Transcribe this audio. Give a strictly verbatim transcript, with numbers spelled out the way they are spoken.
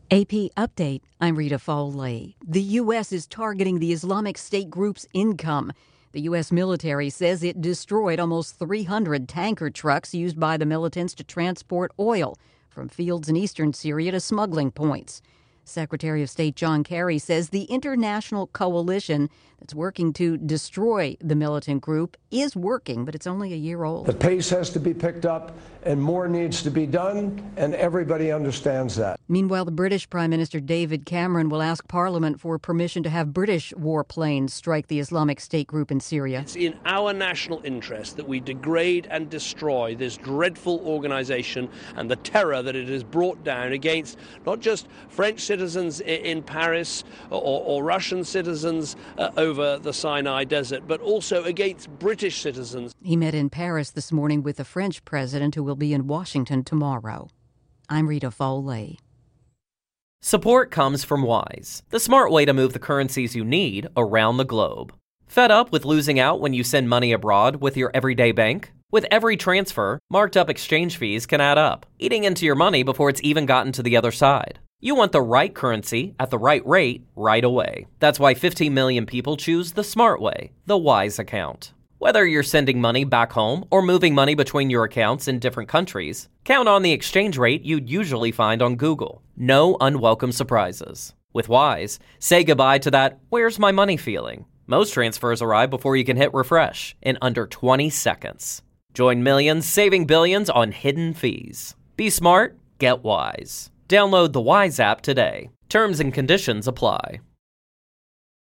A P Update, I'm Rita Foley. The U S is targeting the Islamic State group's income. The U S military says it destroyed almost three hundred tanker trucks used by the militants to transport oil from fields in eastern Syria to smuggling points. Secretary of State John Kerry says the international coalition that's working to destroy the militant group is working, but it's only a year old. The pace has to be picked up and more needs to be done, and everybody understands that. Meanwhile, the British Prime Minister David Cameron will ask Parliament for permission to have British warplanes strike the Islamic State group in Syria. It's in our national interest that we degrade and destroy this dreadful organization and the terror that it has brought down against not just French citizens in Paris or, or Russian citizens uh, over the Sinai Desert, but also against British citizens. He met in Paris this morning with the French president, who will be in Washington tomorrow. I'm Rita Foley. Support comes from Wise, the smart way to move the currencies you need around the globe. Fed up with losing out when you send money abroad with your everyday bank? With every transfer, marked up exchange fees can add up, eating into your money before it's even gotten to the other side. You want the right currency at the right rate right away. That's why fifteen million people choose the smart way, the Wise account. Whether you're sending money back home or moving money between your accounts in different countries, count on the exchange rate you'd usually find on Google. No unwelcome surprises. With Wise, say goodbye to that "where's my money" feeling. Most transfers arrive before you can hit refresh in under twenty seconds. Join millions saving billions on hidden fees. Be smart, get Wise. Download the Wise app today. Terms and conditions apply.